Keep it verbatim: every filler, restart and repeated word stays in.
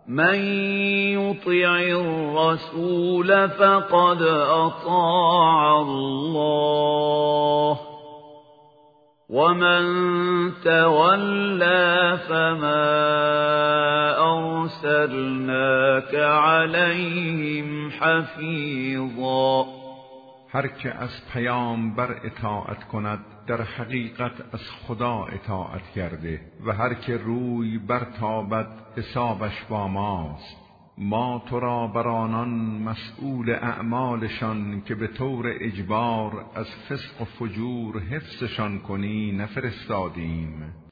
من یطع الرسول فقد اطاع الله ومن تولى فما ارسلناك عليهم حفیظا. هر که از پیامبر اطاعت کند در حقیقت از خدا اطاعت کرده و هر که روی برتابد حسابش با ماست. ما تو را بر آنان مسئول اعمالشان که به طور اجبار از فسق و فجور حفظشان کنی نفرستادیم.